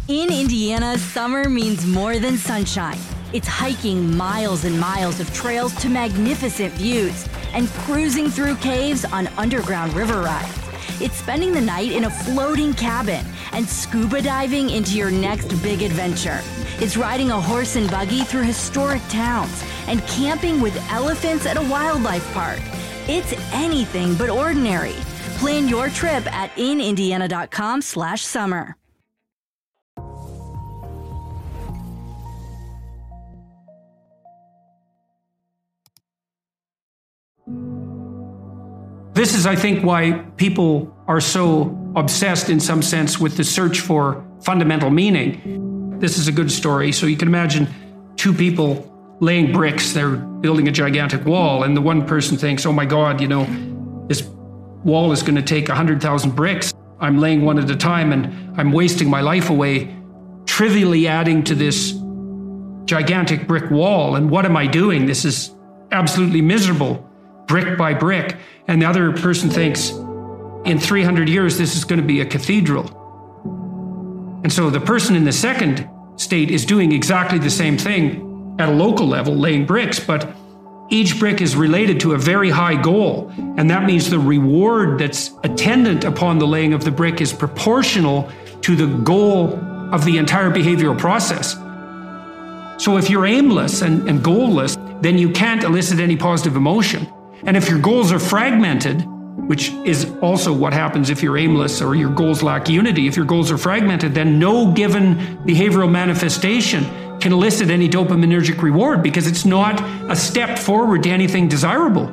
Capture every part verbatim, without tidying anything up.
In Indiana, summer means more than sunshine. It's hiking miles and miles of trails to magnificent views and cruising through caves on underground river rides. It's spending the night in a floating cabin and scuba diving into your next big adventure. It's riding a horse and buggy through historic towns and camping with elephants at a wildlife park. It's anything but ordinary. Plan your trip at inindiana.com slash summer. This is, I think, why people are so obsessed in some sense with the search for fundamental meaning. This is a good story. So you can imagine two people laying bricks. They're building a gigantic wall. And the one person thinks, oh my God, you know, this wall is going to take one hundred thousand bricks. I'm laying one at a time and I'm wasting my life away, trivially adding to this gigantic brick wall. And what am I doing? This is absolutely miserable, brick by brick. And the other person thinks, in three hundred years, this is going to be a cathedral. And so the person in the second state is doing exactly the same thing at a local level, laying bricks, but each brick is related to a very high goal. And that means the reward that's attendant upon the laying of the brick is proportional to the goal of the entire behavioral process. So if you're aimless and, and goalless, then you can't elicit any positive emotion. And if your goals are fragmented, which is also what happens if you're aimless or your goals lack unity, if your goals are fragmented, then no given behavioral manifestation can elicit any dopaminergic reward because it's not a step forward to anything desirable.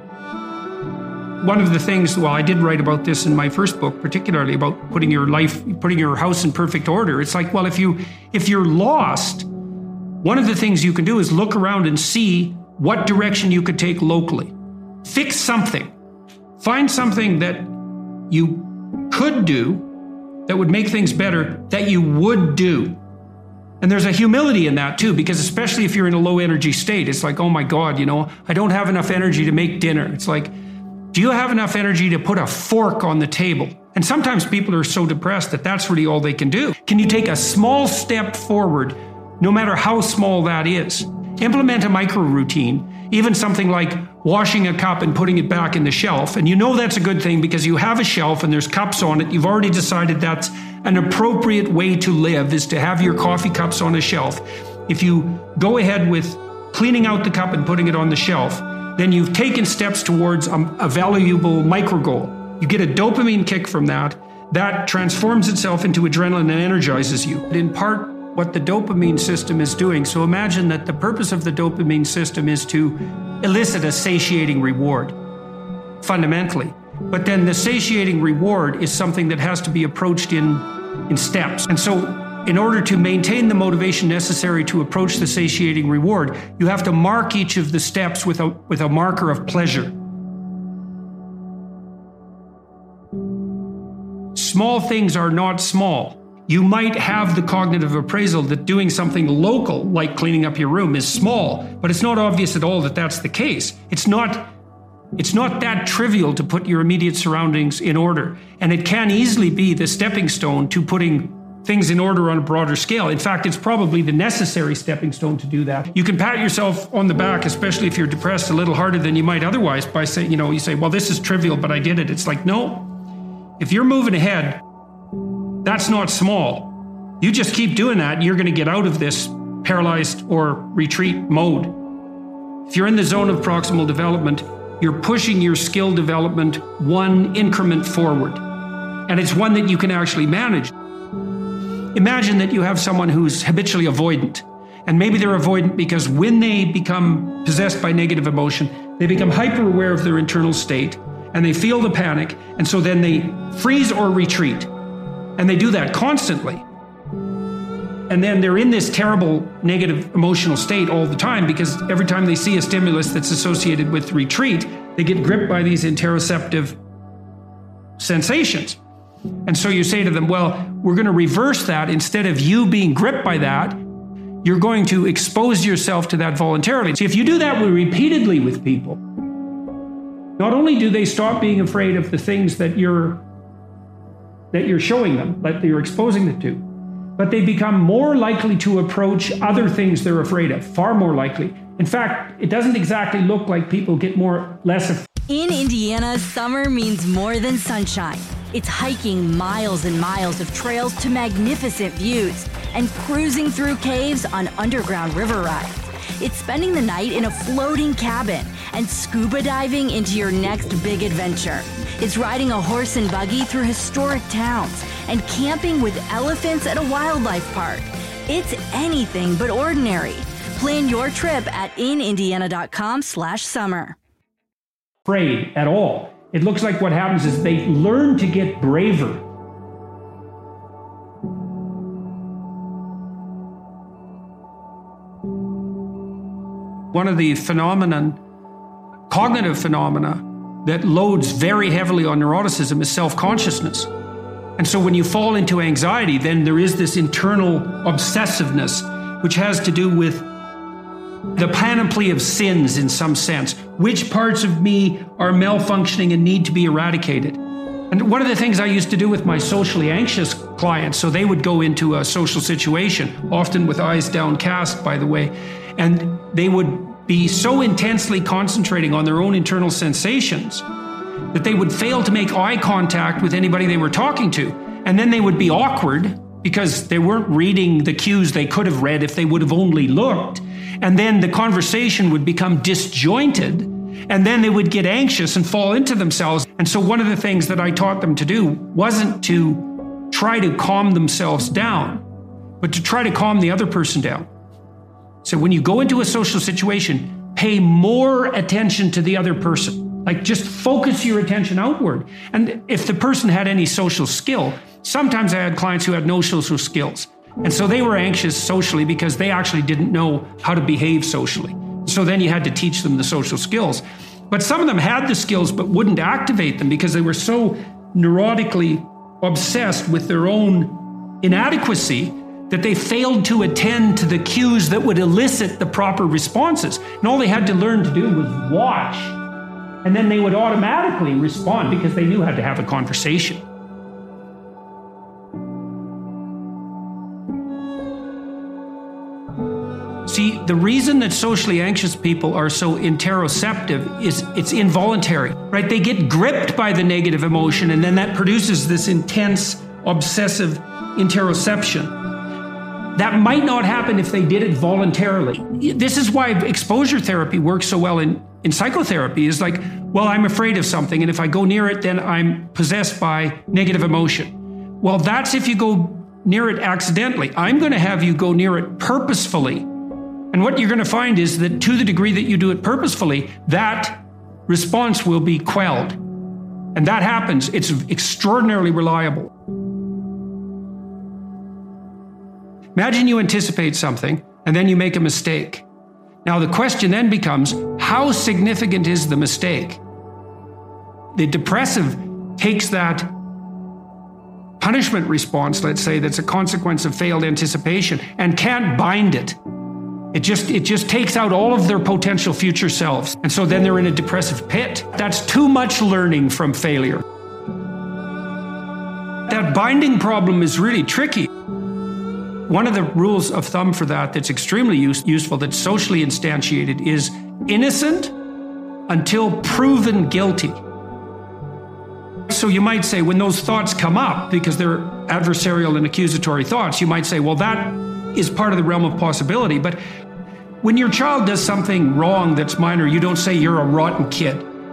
One of the things, well, I did write about this in my first book, particularly about putting your life, putting your house in perfect order. It's like, well, if you, if you're lost, one of the things you can do is look around and see what direction you could take locally. Fix something. Find something that you could do that would make things better that you would do. And there's a humility in that too, because especially if you're in a low energy state, it's like, oh my God, you know, I don't have enough energy to make dinner. It's like, do you have enough energy to put a fork on the table? And sometimes people are so depressed that that's really all they can do. Can you take a small step forward, no matter how small that is? Implement a micro routine, even something like washing a cup and putting it back in the shelf. And you know that's a good thing because you have a shelf and there's cups on it. You've already decided that's an appropriate way to live, is to have your coffee cups on a shelf. If you go ahead with cleaning out the cup and putting it on the shelf, then you've taken steps towards a, a valuable micro goal. You get a dopamine kick from that. That transforms itself into adrenaline and energizes you. In part, what the dopamine system is doing. So imagine that the purpose of the dopamine system is to elicit a satiating reward, fundamentally. But then the satiating reward is something that has to be approached in, in steps. And so in order to maintain the motivation necessary to approach the satiating reward, you have to mark each of the steps with a, with a marker of pleasure. Small things are not small. You might have the cognitive appraisal that doing something local, like cleaning up your room, is small, but it's not obvious at all that that's the case. It's not, it's not that trivial to put your immediate surroundings in order. And it can easily be the stepping stone to putting things in order on a broader scale. In fact, it's probably the necessary stepping stone to do that. You can pat yourself on the back, especially if you're depressed, a little harder than you might otherwise by saying, you know, you say, well, this is trivial, but I did it. It's like, no, if you're moving ahead, that's not small. You just keep doing that, you're going to get out of this paralyzed or retreat mode. If you're in the zone of proximal development, you're pushing your skill development one increment forward. And it's one that you can actually manage. Imagine that you have someone who's habitually avoidant. And maybe they're avoidant because when they become possessed by negative emotion, they become hyper aware of their internal state and they feel the panic. And so then they freeze or retreat. And they do that constantly. And then they're in this terrible negative emotional state all the time because every time they see a stimulus that's associated with retreat, they get gripped by these interoceptive sensations. And so you say to them, well, we're going to reverse that. Instead of you being gripped by that, you're going to expose yourself to that voluntarily. So if you do that repeatedly with people, not only do they stop being afraid of the things that you're that you're showing them, that you're exposing them to, but they become more likely to approach other things they're afraid of, far more likely. In fact, it doesn't exactly look like people get more less afraid. In Indiana, summer means more than sunshine. It's hiking miles and miles of trails to magnificent views and cruising through caves on underground river rides. It's spending the night in a floating cabin and scuba diving into your next big adventure. It's riding a horse and buggy through historic towns and camping with elephants at a wildlife park. It's anything but ordinary. Plan your trip at inindiana.com slash summer. Afraid at all. It looks like what happens is they learn to get braver. One of the phenomenon, cognitive phenomena, that loads very heavily on neuroticism is self-consciousness. And so when you fall into anxiety, then there is this internal obsessiveness, which has to do with the panoply of sins in some sense. Which parts of me are malfunctioning and need to be eradicated? And one of the things I used to do with my socially anxious clients, so they would go into a social situation, often with eyes downcast, by the way, and they would be so intensely concentrating on their own internal sensations that they would fail to make eye contact with anybody they were talking to. And then they would be awkward because they weren't reading the cues they could have read if they would have only looked. And then the conversation would become disjointed, and then they would get anxious and fall into themselves. And so one of the things that I taught them to do wasn't to try to calm themselves down, but to try to calm the other person down. So when you go into a social situation, pay more attention to the other person. Like, just focus your attention outward. And if the person had any social skill, sometimes I had clients who had no social skills. And so they were anxious socially because they actually didn't know how to behave socially. So then you had to teach them the social skills. But some of them had the skills but wouldn't activate them because they were so neurotically obsessed with their own inadequacy that they failed to attend to the cues that would elicit the proper responses. And all they had to learn to do was watch. And then they would automatically respond because they knew how to have a conversation. See, the reason that socially anxious people are so interoceptive is it's involuntary, right? They get gripped by the negative emotion, and then that produces this intense, obsessive interoception. That might not happen if they did it voluntarily. This is why exposure therapy works so well in, in psychotherapy. Is like, well, I'm afraid of something, and if I go near it, then I'm possessed by negative emotion. Well, that's if you go near it accidentally. I'm going to have you go near it purposefully. And what you're going to find is that to the degree that you do it purposefully, that response will be quelled. And that happens. It's extraordinarily reliable. Imagine you anticipate something and then you make a mistake. Now the question then becomes, how significant is the mistake? The depressive takes that punishment response, let's say, that's a consequence of failed anticipation, and can't bind it. It just, it just takes out all of their potential future selves. And so then they're in a depressive pit. That's too much learning from failure. That binding problem is really tricky. One of the rules of thumb for that that's extremely use, useful, that's socially instantiated, is innocent until proven guilty. So you might say, when those thoughts come up, because they're adversarial and accusatory thoughts, you might say, well, that is part of the realm of possibility. But when your child does something wrong that's minor, you don't say you're a rotten kid.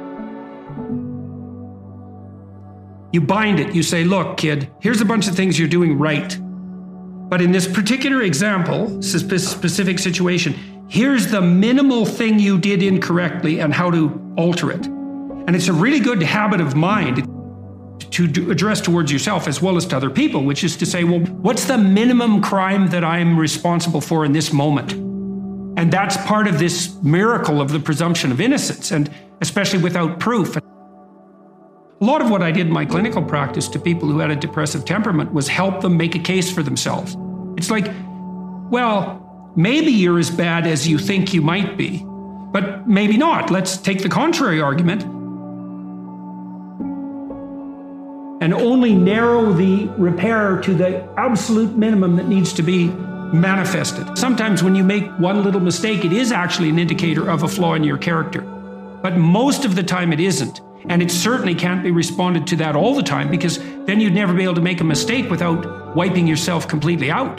You bind it. You say, look, kid, here's a bunch of things you're doing right. But in this particular example, specific situation, here's the minimal thing you did incorrectly and how to alter it. And it's a really good habit of mind to do, address towards yourself as well as to other people, which is to say, well, what's the minimum crime that I'm responsible for in this moment? And that's part of this miracle of the presumption of innocence, and especially without proof. A lot of what I did in my clinical practice to people who had a depressive temperament was help them make a case for themselves. It's like, well, maybe you're as bad as you think you might be, but maybe not. Let's take the contrary argument. and only narrow the repair to the absolute minimum that needs to be manifested. Sometimes when you make one little mistake, it is actually an indicator of a flaw in your character. But most of the time it isn't. And it certainly can't be responded to that all the time, because then you'd never be able to make a mistake without wiping yourself completely out.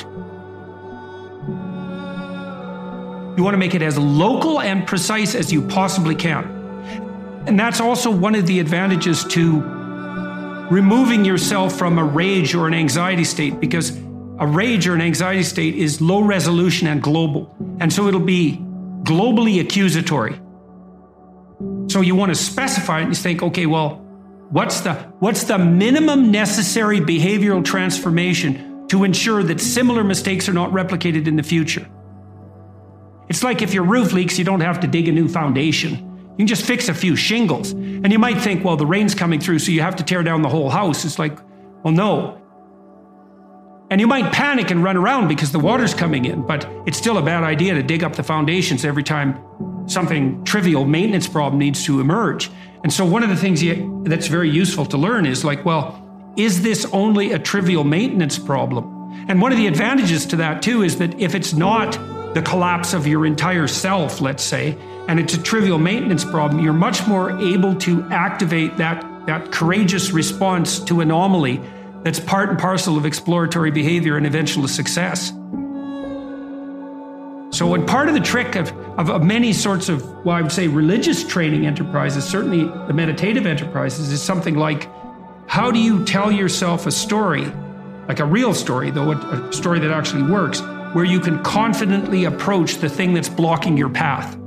You want to make it as local and precise as you possibly can. And that's also one of the advantages to removing yourself from a rage or an anxiety state, because a rage or an anxiety state is low resolution and global. And so it'll be globally accusatory. So you want to specify it and you think, okay, well, what's the, what's the minimum necessary behavioral transformation to ensure that similar mistakes are not replicated in the future? It's like if your roof leaks, you don't have to dig a new foundation. You can just fix a few shingles. And you might think, well, the rain's coming through, so you have to tear down the whole house. It's like, well, no. And you might panic and run around because the water's coming in, but it's still a bad idea to dig up the foundations every time something trivial maintenance problem needs to emerge. And so one of the things you, that's very useful to learn is like, well, is this only a trivial maintenance problem? And one of the advantages to that too is that if it's not the collapse of your entire self, let's say, and it's a trivial maintenance problem, you're much more able to activate that, that courageous response to anomaly that's part and parcel of exploratory behavior and eventual success. So, and part of the trick of, of, of many sorts of, well, I would say religious training enterprises, certainly the meditative enterprises, is something like, how do you tell yourself a story, like a real story, though a, a story that actually works, where you can confidently approach the thing that's blocking your path?